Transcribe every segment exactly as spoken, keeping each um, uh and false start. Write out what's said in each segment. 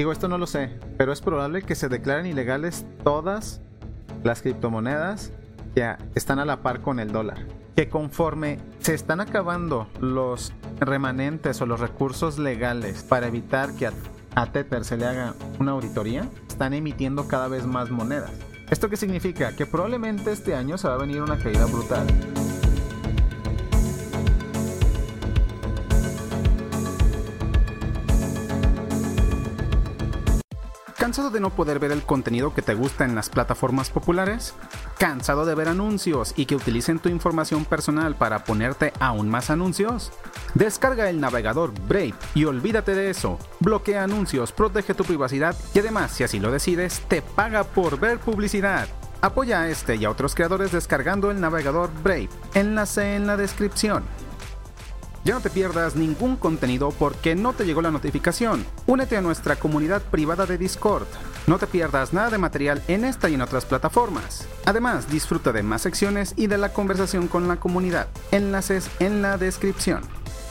Digo, esto no lo sé, pero es probable que se declaren ilegales todas las criptomonedas que están a la par con el dólar. Que conforme se están acabando los remanentes o los recursos legales para evitar que a, a Tether se le haga una auditoría, están emitiendo cada vez más monedas. ¿Esto qué significa? Que probablemente este año se va a venir una caída brutal. ¿Cansado de no poder ver el contenido que te gusta en las plataformas populares? ¿Cansado de ver anuncios y que utilicen tu información personal para ponerte aún más anuncios? Descarga el navegador Brave y olvídate de eso. Bloquea anuncios, protege tu privacidad y además, si así lo decides, te paga por ver publicidad. Apoya a este y a otros creadores descargando el navegador Brave. Enlace en la descripción. Ya no te pierdas ningún contenido porque no te llegó la notificación. Únete a nuestra comunidad privada de Discord. No te pierdas nada de material en esta y en otras plataformas. Además, disfruta de más secciones y de la conversación con la comunidad. Enlaces en la descripción.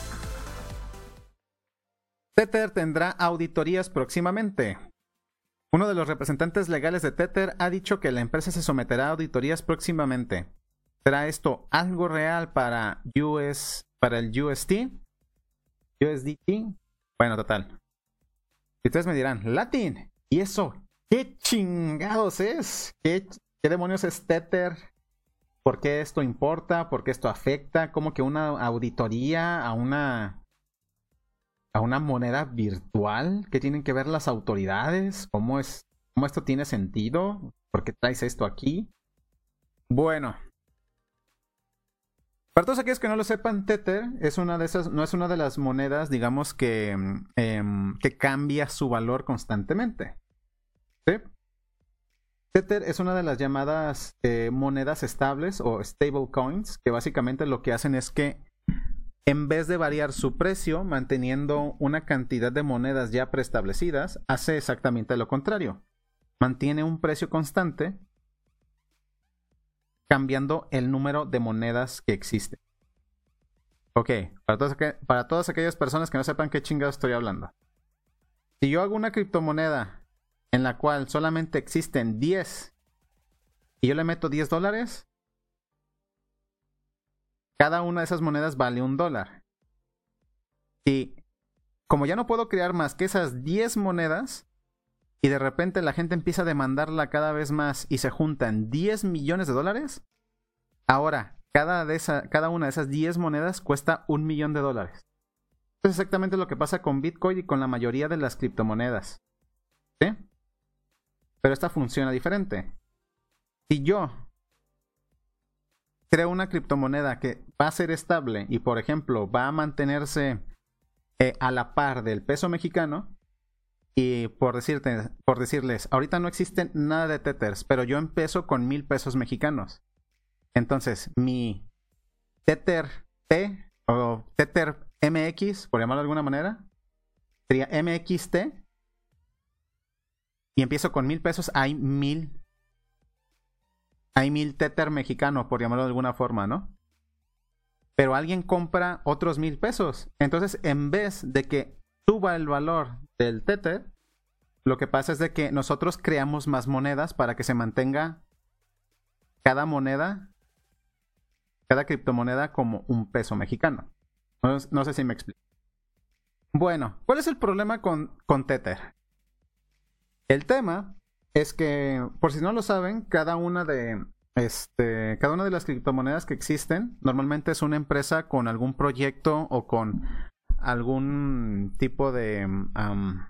Tether tendrá auditorías próximamente. Uno de los representantes legales de Tether ha dicho que la empresa se someterá a auditorías próximamente. ¿Será esto algo real para U S, para el U S T? ¿U S D T? Bueno, total. Y ustedes me dirán, Latin, ¿y eso qué chingados es? ¿Qué, qué demonios es Tether? ¿Por qué esto importa? ¿Por qué esto afecta? ¿Cómo que una auditoría a una, a una moneda virtual? ¿Qué tienen que ver las autoridades? ¿Cómo es, cómo esto tiene sentido? ¿Por qué traes esto aquí? Bueno. Para todos aquellos que no lo sepan, Tether es una de esas, no es una de las monedas, digamos, que, eh, que cambia su valor constantemente. ¿Sí? Tether es una de las llamadas eh, monedas estables o stable coins, que básicamente lo que hacen es que en vez de variar su precio, manteniendo una cantidad de monedas ya preestablecidas, hace exactamente lo contrario. Mantiene un precio constante, cambiando el número de monedas que existen. Ok, para, todos, para todas aquellas personas que no sepan qué chingados estoy hablando. Si yo hago una criptomoneda en la cual solamente existen diez y yo le meto diez dólares, cada una de esas monedas vale un dólar. Y como ya no puedo crear más que esas diez monedas, y de repente la gente empieza a demandarla cada vez más y se juntan diez millones de dólares, ahora cada, de esa, cada una de esas diez monedas cuesta un millón de dólares. Eso es exactamente lo que pasa con Bitcoin y con la mayoría de las criptomonedas. ¿Sí? Pero esta funciona diferente. Si yo creo una criptomoneda que va a ser estable y, por ejemplo, va a mantenerse eh, a la par del peso mexicano, y por decirte, por decirles, ahorita no existe nada de Tethers, pero yo empiezo con mil pesos mexicanos. Entonces, mi Tether T o Tether M X, por llamarlo de alguna manera, sería M X T. Y empiezo con mil pesos, hay mil. Hay mil Tether mexicano, por llamarlo de alguna forma, ¿no? Pero alguien compra otros mil pesos. Entonces, en vez de que suba el valor del Tether, lo que pasa es de que nosotros creamos más monedas para que se mantenga cada moneda, cada criptomoneda como un peso mexicano. No, no sé si me explico. Bueno, ¿cuál es el problema con, con Tether? El tema es que, por si no lo saben, cada una de este, cada una de las criptomonedas que existen normalmente es una empresa con algún proyecto o con algún tipo de um,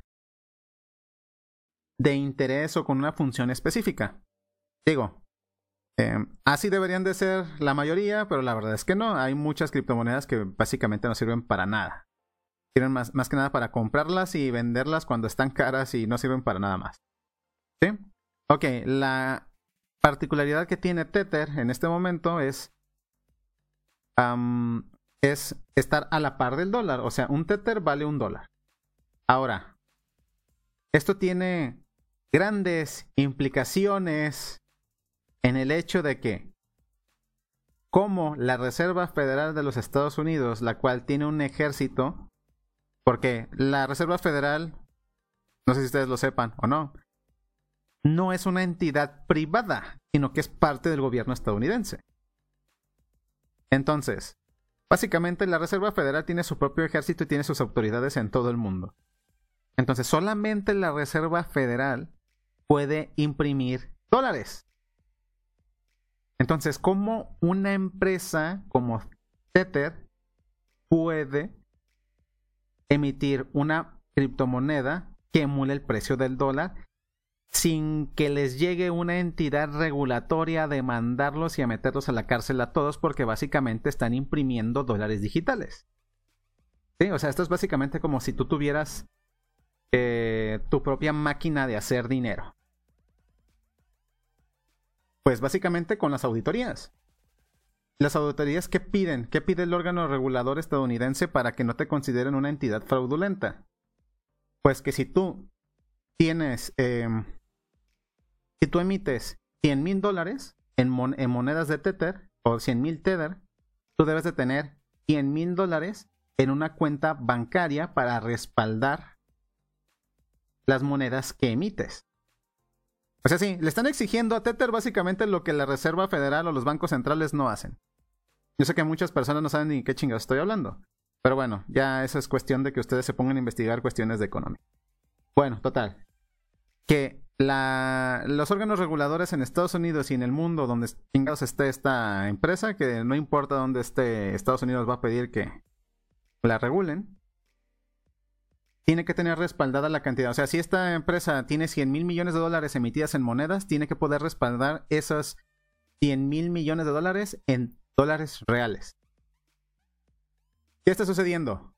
de interés o con una función específica. Digo, eh, así deberían de ser la mayoría, pero la verdad es que no. Hay muchas criptomonedas que básicamente no sirven para nada. Sirven más, más que nada para comprarlas y venderlas cuando están caras y no sirven para nada más. ¿Sí? Ok, la particularidad que tiene Tether en este momento es um, es estar a la par del dólar. O sea, un Tether vale un dólar. Ahora, esto tiene grandes implicaciones en el hecho de que, como la Reserva Federal de los Estados Unidos, la cual tiene un ejército, porque la Reserva Federal no sé si ustedes lo sepan o no, no es una entidad privada, sino que es parte del gobierno estadounidense. Entonces, básicamente la Reserva Federal tiene su propio ejército y tiene sus autoridades en todo el mundo. Entonces, solamente la Reserva Federal puede imprimir dólares. Entonces, ¿cómo una empresa como Tether puede emitir una criptomoneda que emule el precio del dólar sin que les llegue una entidad regulatoria a demandarlos y a meterlos a la cárcel a todos, porque básicamente están imprimiendo dólares digitales? ¿Sí? O sea, esto es básicamente como si tú tuvieras eh, tu propia máquina de hacer dinero. Pues básicamente con las auditorías. Las auditorías, ¿qué piden? ¿Qué pide el órgano regulador estadounidense para que no te consideren una entidad fraudulenta? Pues que si tú tienes, eh, si tú emites cien mil dólares en, mon en monedas de Tether o cien mil Tether, tú debes de tener cien mil dólares en una cuenta bancaria para respaldar las monedas que emites. O sea, sí, le están exigiendo a Tether básicamente lo que la Reserva Federal o los bancos centrales no hacen. Yo sé que muchas personas no saben ni qué chingados estoy hablando. Pero bueno, ya eso es cuestión de que ustedes se pongan a investigar cuestiones de economía. Bueno, total. Que la, los órganos reguladores en Estados Unidos y en el mundo donde chingados esté esta empresa, que no importa dónde esté, Estados Unidos va a pedir que la regulen, tiene que tener respaldada la cantidad. O sea, si esta empresa tiene cien mil millones de dólares emitidas en monedas, tiene que poder respaldar esos cien mil millones de dólares en dólares reales. ¿Qué está sucediendo?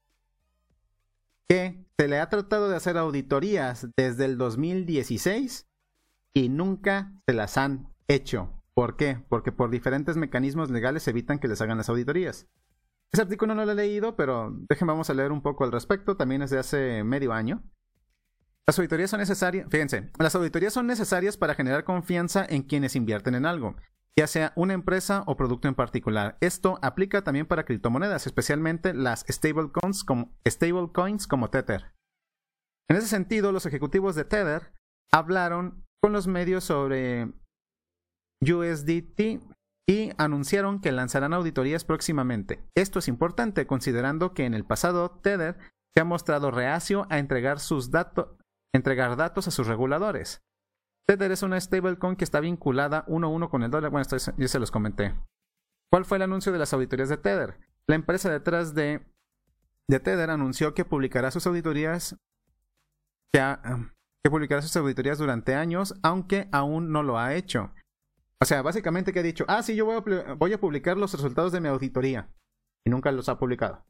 Que se le ha tratado de hacer auditorías desde el dos mil dieciséis y nunca se las han hecho. ¿Por qué? Porque por diferentes mecanismos legales evitan que les hagan las auditorías. Ese artículo no lo he leído, pero déjenme vamos a leer un poco al respecto. También es de hace medio año. Las auditorías son necesarias, fíjense, las auditorías son necesarias para generar confianza en quienes invierten en algo, ya sea una empresa o producto en particular. Esto aplica también para criptomonedas, especialmente las stablecoins como, stablecoins como Tether. En ese sentido, los ejecutivos de Tether hablaron con los medios sobre U S D T y anunciaron que lanzarán auditorías próximamente. Esto es importante considerando que en el pasado Tether se ha mostrado reacio a entregar, sus datos, entregar datos a sus reguladores. Tether es una stablecoin que está vinculada uno a uno con el dólar. Bueno, esto ya se los comenté. ¿Cuál fue el anuncio de las auditorías de Tether? La empresa detrás de, de Tether anunció que publicará sus auditorías que, ha, que publicará sus auditorías durante años, aunque aún no lo ha hecho. O sea, básicamente que ha dicho, ah, sí, yo voy a, voy a publicar los resultados de mi auditoría. Y nunca los ha publicado.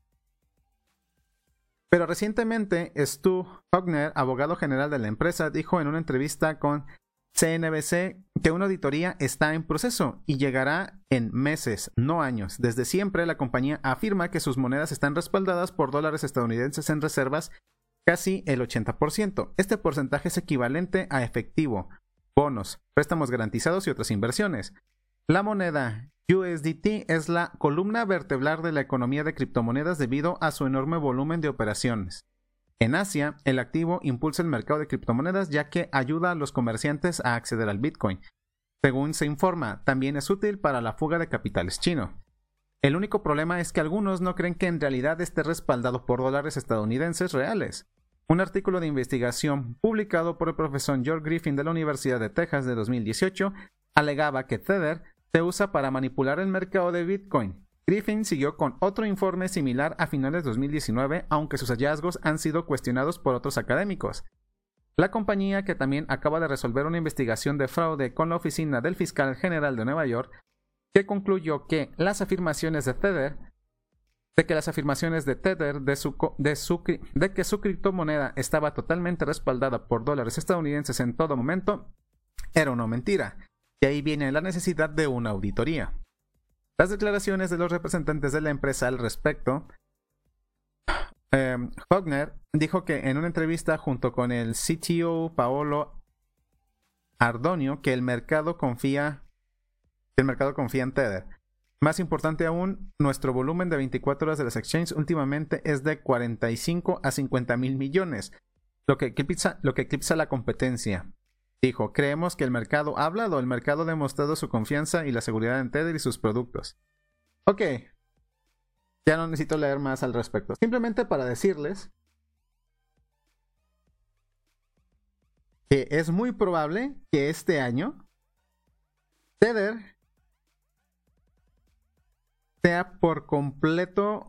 Pero recientemente, Stu Hockner, abogado general de la empresa, dijo en una entrevista con C N B C que una auditoría está en proceso y llegará en meses, no años. Desde siempre, la compañía afirma que sus monedas están respaldadas por dólares estadounidenses en reservas, casi el ochenta por ciento. Este porcentaje es equivalente a efectivo, bonos, préstamos garantizados y otras inversiones. La moneda U S D T es la columna vertebral de la economía de criptomonedas debido a su enorme volumen de operaciones. En Asia, el activo impulsa el mercado de criptomonedas ya que ayuda a los comerciantes a acceder al Bitcoin. Según se informa, también es útil para la fuga de capitales chino. El único problema es que algunos no creen que en realidad esté respaldado por dólares estadounidenses reales. Un artículo de investigación publicado por el profesor George Griffin de la Universidad de Texas de dos mil dieciocho alegaba que Tether se usa para manipular el mercado de Bitcoin. Griffin siguió con otro informe similar a finales de dos mil diecinueve, aunque sus hallazgos han sido cuestionados por otros académicos. La compañía, que también acaba de resolver una investigación de fraude con la Oficina del Fiscal General de Nueva York, que concluyó que las afirmaciones de Tether, de que las afirmaciones de Tether de, su, de, su, de que su criptomoneda estaba totalmente respaldada por dólares estadounidenses en todo momento, era una mentira. Y ahí viene la necesidad de una auditoría. Las declaraciones de los representantes de la empresa al respecto. Eh, Hockner dijo que en una entrevista junto con el C T O Paolo Ardonio que el mercado confía, que el mercado confía en Tether. Más importante aún, nuestro volumen de veinticuatro horas de las exchanges últimamente es de cuarenta y cinco a cincuenta mil millones. lo que eclipsa, lo que eclipsa la competencia. Dijo, creemos que el mercado ha hablado, el mercado ha demostrado su confianza y la seguridad en Tether y sus productos. Ok, ya no necesito leer más al respecto. Simplemente para decirles que es muy probable que este año Tether sea por completo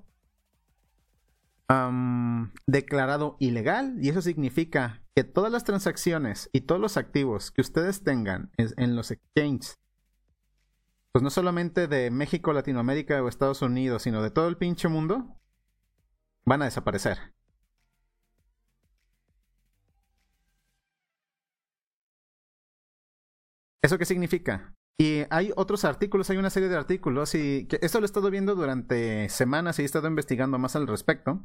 um, declarado ilegal, y eso significa que todas las transacciones y todos los activos que ustedes tengan en los exchanges, pues no solamente de México, Latinoamérica o Estados Unidos, sino de todo el pinche mundo, van a desaparecer. ¿Eso qué significa? Y hay otros artículos, hay una serie de artículos, y que esto lo he estado viendo durante semanas y he estado investigando más al respecto.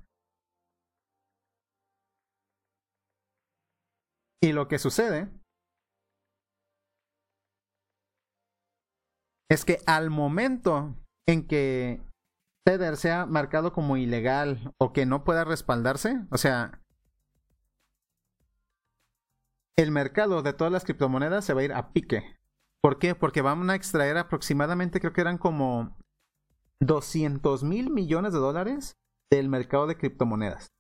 Y lo que sucede es que al momento en que Tether sea marcado como ilegal o que no pueda respaldarse, o sea, el mercado de todas las criptomonedas se va a ir a pique. ¿Por qué? Porque van a extraer aproximadamente, creo que eran como doscientos mil millones de dólares del mercado de criptomonedas.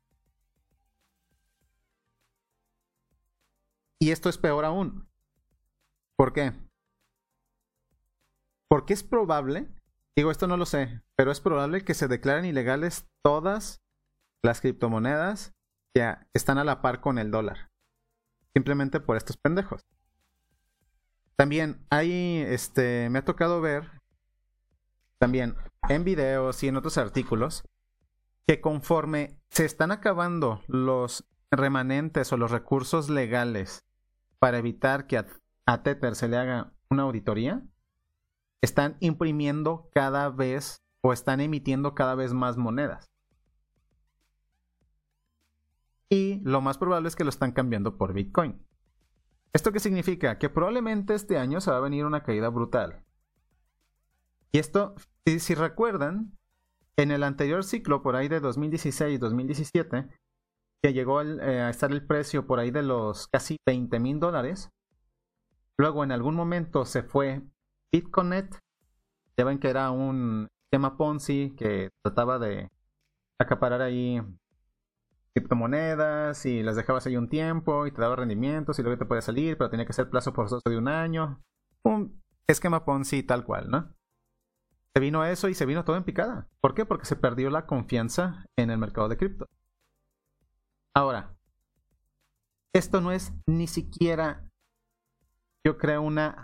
Y esto es peor aún. ¿Por qué? Porque es probable, digo, esto no lo sé, pero es probable que se declaren ilegales todas las criptomonedas que están a la par con el dólar. Simplemente por estos pendejos. También hay, este, me ha tocado ver, también en videos y en otros artículos, que conforme se están acabando los remanentes o los recursos legales para evitar que a, a Tether se le haga una auditoría, están imprimiendo cada vez o están emitiendo cada vez más monedas. Y lo más probable es que lo están cambiando por Bitcoin. ¿Esto qué significa? Que probablemente este año se va a venir una caída brutal. Y esto, si, si recuerdan, en el anterior ciclo, por ahí de dos mil dieciséis dos mil diecisiete, que llegó el, eh, a estar el precio por ahí de los casi veinte mil dólares, luego en algún momento se fue Bitcoinet, ya ven que era un esquema Ponzi que trataba de acaparar ahí criptomonedas y las dejabas ahí un tiempo y te daba rendimientos y luego te podía salir, pero tenía que ser plazo forzoso de un año. Un esquema Ponzi tal cual, ¿no? Se vino eso y se vino todo en picada. ¿Por qué? Porque se perdió la confianza en el mercado de cripto. Ahora, esto no es ni siquiera, yo creo, una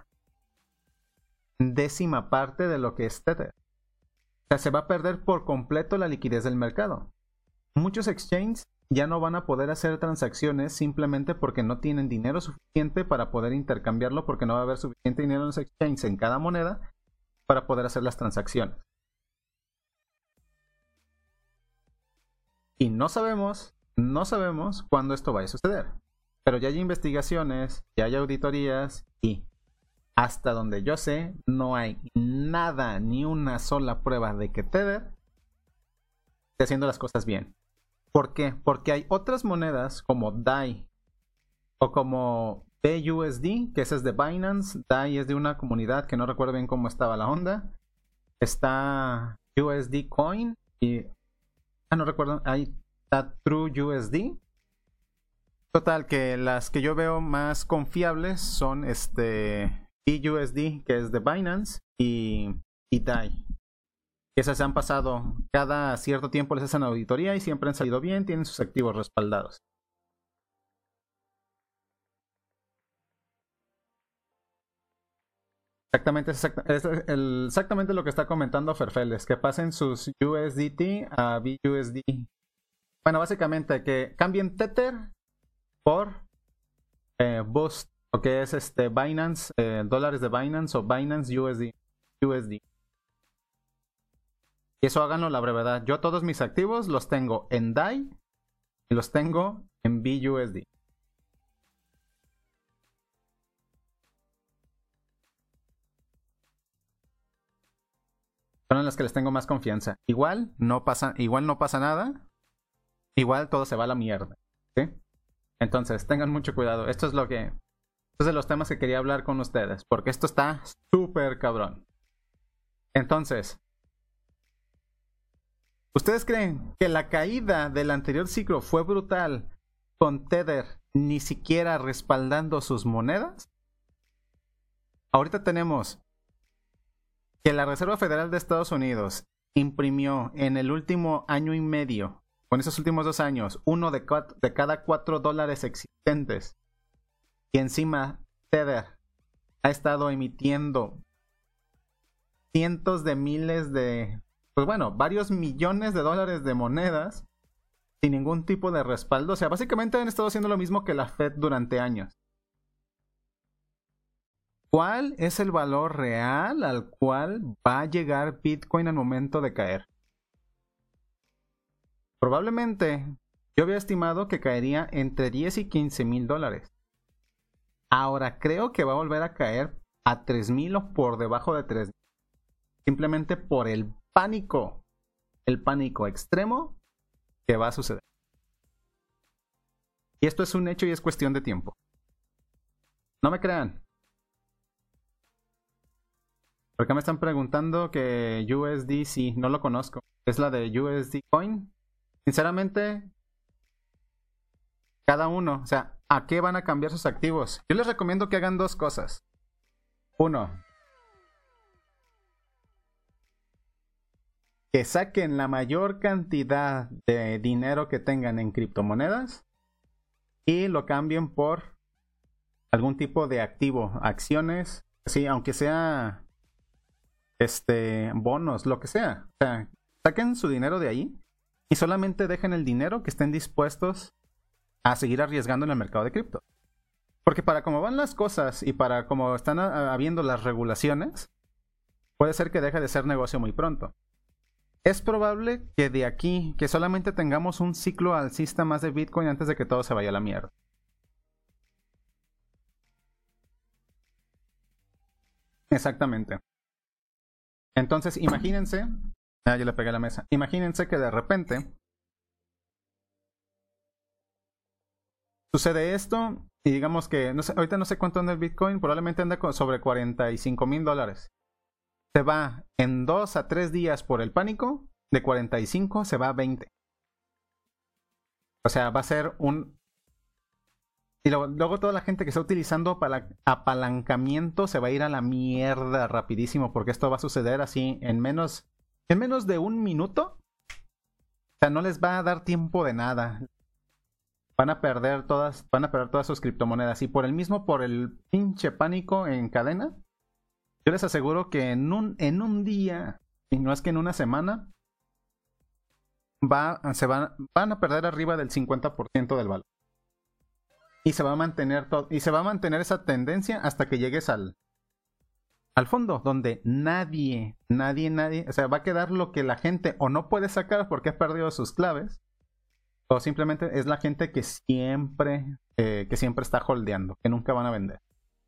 décima parte de lo que es Tether. O sea, se va a perder por completo la liquidez del mercado. Muchos exchanges ya no van a poder hacer transacciones simplemente porque no tienen dinero suficiente para poder intercambiarlo, porque no va a haber suficiente dinero en los exchanges en cada moneda para poder hacer las transacciones. Y no sabemos, no sabemos cuándo esto vaya a suceder. Pero ya hay investigaciones, ya hay auditorías y hasta donde yo sé, no hay nada, ni una sola prueba de que Tether esté haciendo las cosas bien. ¿Por qué? Porque hay otras monedas como D A I o como B U S D, que ese es de Binance. D A I es de una comunidad que no recuerdo bien cómo estaba la onda. Está U S D Coin y... Ah, no recuerdo. Ahí está True U S D. Total, que las que yo veo más confiables son este B U S D, que es de Binance, y, y D A I. Esas se han pasado, cada cierto tiempo les hacen auditoría y siempre han salido bien, tienen sus activos respaldados. Exactamente, es, exact, es el, exactamente lo que está comentando Ferfeles, que pasen sus U S D T a B U S D. Bueno, básicamente que cambien Tether por eh, Boost, o que es este Binance, eh, dólares de Binance o Binance U S D. U S D. Y eso háganlo a la brevedad. Yo todos mis activos los tengo en D A I y los tengo en B U S D. Son en las que les tengo más confianza. Igual no pasa, igual no pasa nada. Igual todo se va a la mierda. ¿Sí? Entonces, tengan mucho cuidado. Esto es lo que... Estos es de los temas que quería hablar con ustedes, porque esto está súper cabrón. Entonces, ¿ustedes creen que la caída del anterior ciclo fue brutal con Tether ni siquiera respaldando sus monedas? Ahorita tenemos que la Reserva Federal de Estados Unidos imprimió en el último año y medio, con esos últimos dos años, uno de, cuatro, de cada cuatro dólares existentes. Y encima Tether ha estado emitiendo cientos de miles de, pues bueno, varios millones de dólares de monedas sin ningún tipo de respaldo. O sea, básicamente han estado haciendo lo mismo que la Fed durante años. ¿Cuál es el valor real al cual va a llegar Bitcoin al momento de caer? Probablemente yo había estimado que caería entre diez y quince mil dólares. Ahora creo que va a volver a caer a tres mil o por debajo de tres mil. Simplemente por el pánico, el pánico extremo que va a suceder. Y esto es un hecho y es cuestión de tiempo. No me crean. Por acá me están preguntando que U S D C, no lo conozco. Es la de U S D Coin. Sinceramente, cada uno, o sea, ¿a qué van a cambiar sus activos? Yo les recomiendo que hagan dos cosas. Uno, que saquen la mayor cantidad de dinero que tengan en criptomonedas y lo cambien por algún tipo de activo, acciones, sí, aunque sea este bonos, lo que sea. O sea, saquen su dinero de ahí y solamente dejen el dinero que estén dispuestos a seguir arriesgando en el mercado de cripto. Porque para cómo van las cosas y para cómo están habiendo las regulaciones, puede ser que deje de ser negocio muy pronto. Es probable que de aquí, que solamente tengamos un ciclo alcista más de Bitcoin antes de que todo se vaya a la mierda. Exactamente. Entonces, imagínense, ah, yo le pegué a la mesa, imagínense que de repente sucede esto y digamos que, no sé, ahorita no sé cuánto anda el Bitcoin, probablemente anda sobre cuarenta y cinco mil dólares. Se va en dos a tres días por el pánico, de cuarenta y cinco se va a veinte. O sea, va a ser un... Y luego, luego toda la gente que está utilizando apalancamiento se va a ir a la mierda rapidísimo, porque esto va a suceder así en menos, en menos de un minuto. O sea, no les va a dar tiempo de nada. Van a perder todas, van a perder todas sus criptomonedas. Y por el mismo, por el pinche pánico en cadena, yo les aseguro que en un, en un día, y no es que en una semana, va, se van, van a perder arriba del cincuenta por ciento del valor. Y se va a mantener todo, y se va a mantener esa tendencia hasta que llegues al, al fondo, donde nadie, nadie, nadie, o sea, va a quedar lo que la gente o no puede sacar porque ha perdido sus claves, o simplemente es la gente que siempre, eh, que siempre está holdeando, que nunca van a vender.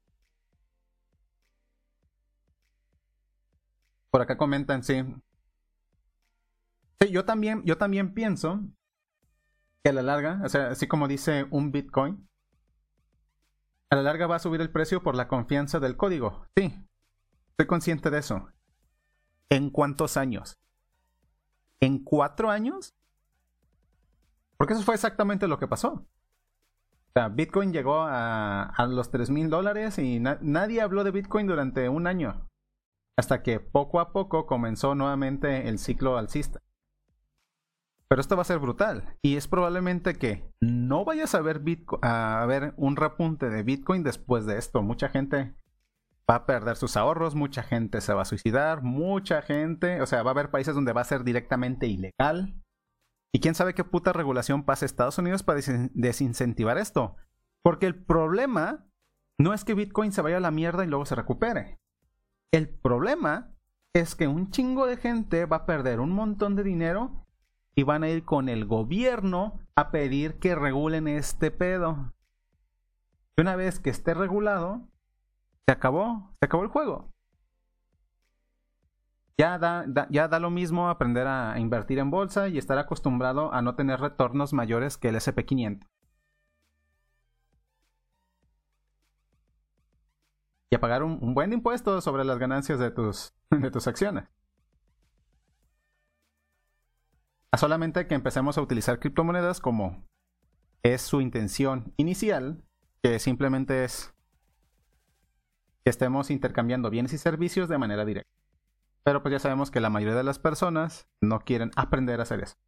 Por acá comentan, sí. Sí, yo también, yo también pienso que a la larga, o sea, así como dice un Bitcoin, a la larga va a subir el precio por la confianza del código. Sí, estoy consciente de eso. ¿En cuántos años? ¿En cuatro años? Porque eso fue exactamente lo que pasó. O sea, Bitcoin llegó a, a los tres mil dólares y na- nadie habló de Bitcoin durante un año. Hasta que poco a poco comenzó nuevamente el ciclo alcista. Pero esto va a ser brutal. Y es probablemente que no vayas a ver, Bitcoin, a ver un repunte de Bitcoin después de esto. Mucha gente va a perder sus ahorros, mucha gente se va a suicidar, mucha gente, o sea, va a haber países donde va a ser directamente ilegal. Y quién sabe qué puta regulación pase Estados Unidos para des- desincentivar esto. Porque el problema no es que Bitcoin se vaya a la mierda y luego se recupere. El problema es que un chingo de gente va a perder un montón de dinero y van a ir con el gobierno a pedir que regulen este pedo. Y una vez que esté regulado, se acabó, se acabó el juego. Ya da, da, ya da lo mismo aprender a invertir en bolsa y estar acostumbrado a no tener retornos mayores que el ese and pe quinientos. y a pagar un, un buen impuesto sobre las ganancias de tus, de tus acciones. A solamente que empecemos a utilizar criptomonedas como es su intención inicial, que simplemente es que estemos intercambiando bienes y servicios de manera directa. Pero pues ya sabemos que la mayoría de las personas no quieren aprender a hacer eso.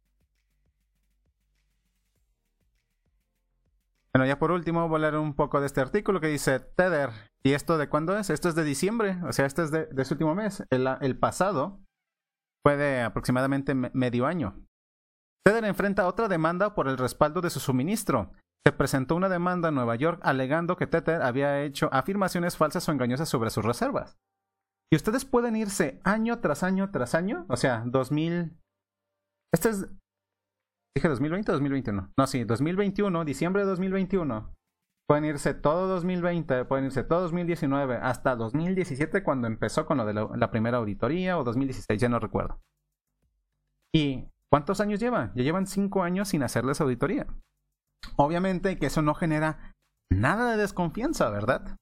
Bueno, ya por último voy a leer un poco de este artículo que dice Tether. ¿Y esto de cuándo es? Esto es de diciembre, o sea, este es de, de este último mes. El, el pasado fue de aproximadamente me, medio año. Tether enfrenta otra demanda por el respaldo de su suministro. Se presentó una demanda en Nueva York alegando que Tether había hecho afirmaciones falsas o engañosas sobre sus reservas. Y ustedes pueden irse año tras año tras año, o sea, dos mil... Este es... ¿Dije dos mil veinte o dos mil veintiuno? No, sí, dos mil veintiuno, diciembre de dos mil veintiuno. Pueden irse todo dos mil veinte, pueden irse todo dos mil diecinueve, hasta dos mil diecisiete cuando empezó con lo de la, la primera auditoría, o dos mil dieciséis, ya no recuerdo. ¿Y cuántos años llevan? Ya llevan cinco años sin hacerles auditoría. Obviamente que eso no genera nada de desconfianza, ¿verdad?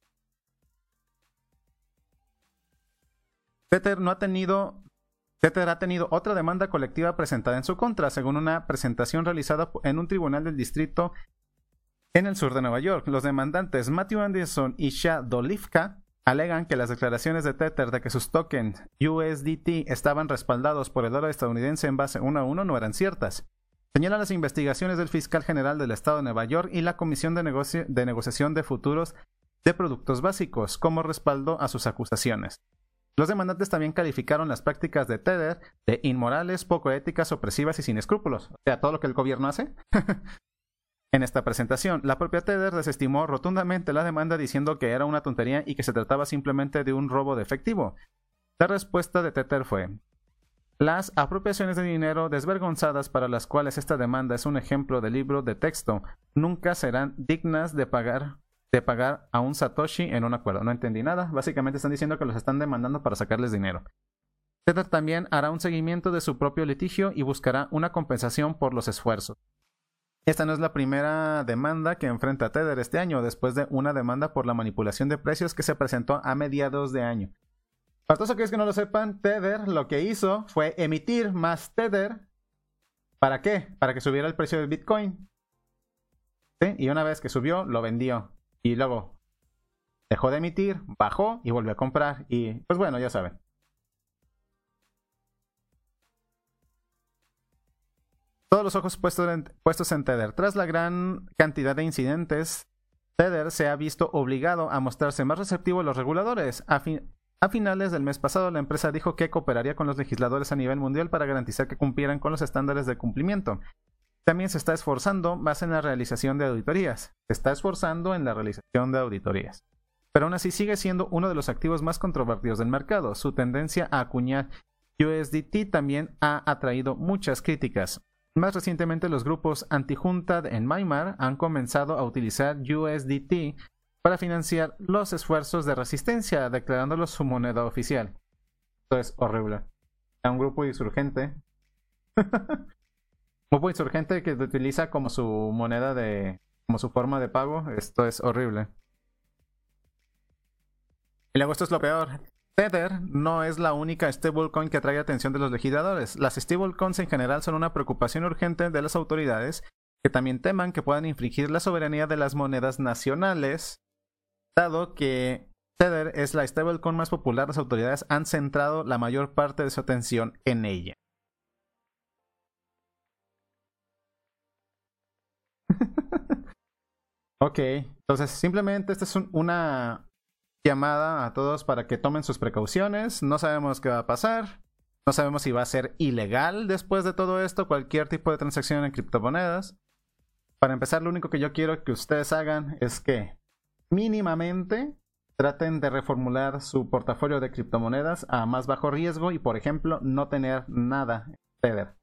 Tether no ha tenido... Tether ha tenido otra demanda colectiva presentada en su contra, según una presentación realizada en un tribunal del distrito en el sur de Nueva York. Los demandantes Matthew Anderson y Shah Dolivka alegan que las declaraciones de Tether de que sus tokens U S D T estaban respaldados por el dólar estadounidense en base uno a uno no eran ciertas. Señalan las investigaciones del fiscal general del estado de Nueva York y la Comisión de, Negoci- de Negociación de Futuros de Productos Básicos como respaldo a sus acusaciones. Los demandantes también calificaron las prácticas de Tether de inmorales, poco éticas, opresivas y sin escrúpulos. O sea, todo lo que el gobierno hace. En esta presentación, la propia Tether desestimó rotundamente la demanda diciendo que era una tontería y que se trataba simplemente de un robo de efectivo. La respuesta de Tether fue: las apropiaciones de dinero desvergonzadas para las cuales esta demanda es un ejemplo de libro de texto nunca serán dignas de pagar de pagar a un Satoshi en un acuerdo. No entendí nada. Básicamente están diciendo que los están demandando para sacarles dinero. Tether también hará un seguimiento de su propio litigio y buscará una compensación por los esfuerzos. Esta no es la primera demanda que enfrenta Tether este año, después de una demanda por la manipulación de precios que se presentó a mediados de año. Para todos aquellos que no lo sepan, Tether lo que hizo fue emitir más Tether. ¿Para qué? Para que subiera el precio del Bitcoin. ¿Sí? Y una vez que subió, lo vendió. Y luego dejó de emitir, bajó y volvió a comprar. Y pues bueno, ya saben. Todos los ojos puestos en, puestos en Tether. Tras la gran cantidad de incidentes, Tether se ha visto obligado a mostrarse más receptivo a los reguladores. A, fin, a finales del mes pasado, la empresa dijo que cooperaría con los legisladores a nivel mundial para garantizar que cumplieran con los estándares de cumplimiento. También se está esforzando más en la realización de auditorías. Se está esforzando en la realización de auditorías. Pero aún así sigue siendo uno de los activos más controvertidos del mercado. Su tendencia a acuñar U S D T también ha atraído muchas críticas. Más recientemente, los grupos anti-junta en Myanmar han comenzado a utilizar U S D T para financiar los esfuerzos de resistencia, declarándolo su moneda oficial. Esto es horrible. A un grupo insurgente... Un grupo insurgente que utiliza como su moneda de... como su forma de pago. Esto es horrible. Y luego esto es lo peor. Tether no es la única stablecoin que atrae atención de los legisladores. Las stablecoins en general son una preocupación urgente de las autoridades, que también teman que puedan infringir la soberanía de las monedas nacionales, dado que Tether es la stablecoin más popular. Las autoridades han centrado la mayor parte de su atención en ella. Ok, entonces simplemente esta es un, una llamada a todos para que tomen sus precauciones. No sabemos qué va a pasar. No sabemos si va a ser ilegal después de todo esto cualquier tipo de transacción en criptomonedas. Para empezar, lo único que yo quiero que ustedes hagan es que mínimamente traten de reformular su portafolio de criptomonedas a más bajo riesgo y, por ejemplo, no tener nada en Tether.